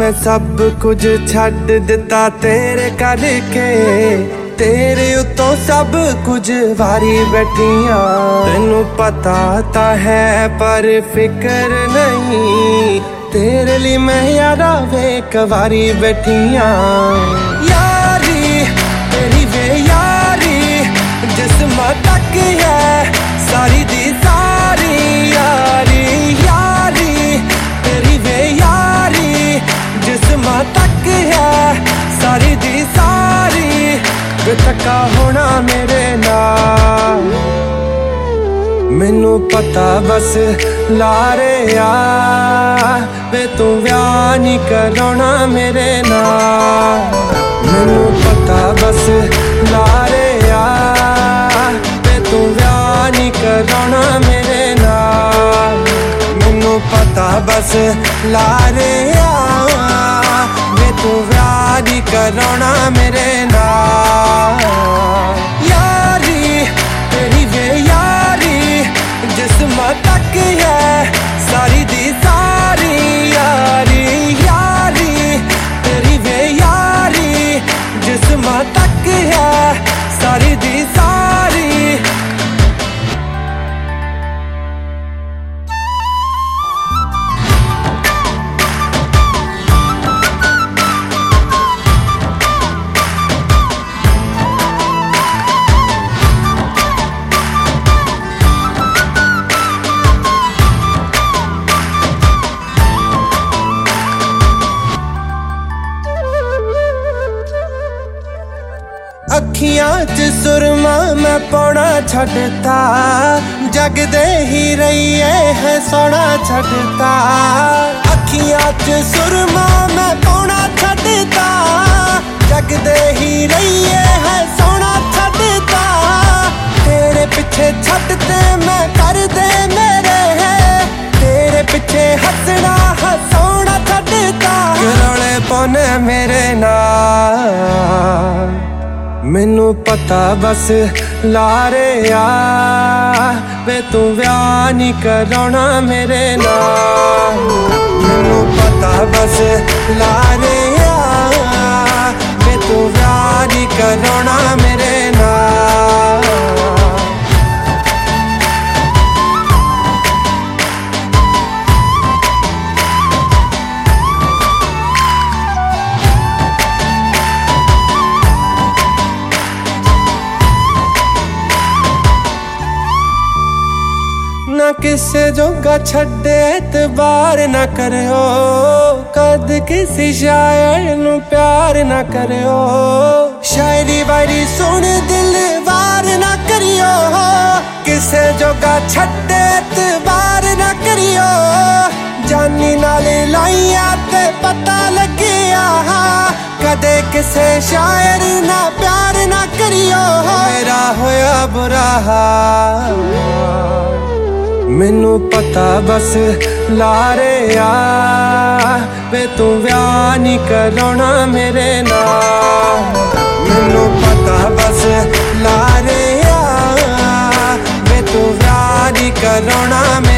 मैं सब कुछ छड्ड दिता तेरे करके, तेरे उतों सब कुछ वारी बैठियां। तेनू पता ता है पर फिक्र नहीं, तेरे लिए मैं यारा वे कवारी बैठियां। यारी तेरी वे यारी जिस्म तक है सारी दी सारी यारी। यारी तेरी वे यारी जिस्म तक है सारी दी सारी। वे धक्का होना मेरे नाल, मैनू पता बस लारे आ वे तू व्याह नहीं कराना मेरे नाल। मैनू पता बस लारे आ वे तू व्याह नहीं कराना मेरे नाल। मैनू पता बस लारे आ वे तू व्याह नहीं कराना मेरे नाल। यारी तेरी वे यारी जिस्म तक है सारी दी सारी यारी। यारी तेरी वे यारी जिस्म तक है सारी दी सारी। अखियां च सुरमा मैं पौना छड्डता, जगदे ही रहिए है सोना छड्डता। अखियां च सुरमा मैं पौना छड्डता, जगदे ही रहिए है सोना छड्डता। तेरे पिछे छड्डते मैं कर दे मेरे है, तेरे पिछे हंसना हंसोना छड्डता। रौले पौने मेरे नाल, मैनू पता बस लारे आ वे तू व्याह नहीं कराना मेरे नाल। मैनू पता बस लारे आ वे तू व्याह नहीं कराना मेरे नाल। ना किसे जोगा छड्डे एतबार ना करो, कद किसी शायर नू प्यार ना करो। शायरी वायरी सुन दिल वार ना करियो, किसे जोगा छड्डे एतबार ना करियो। जानी नाल लाइया ते पता लगिया, कदे किसे शायर ना प्यार ना करियो। मेरा होया बुरा हाल, मैनू पता बस लारे आ वे तू व्याह नहीं कराना मेरे नाल। मैनू पता बस लारे आ वे तू व्याह नहीं कराना।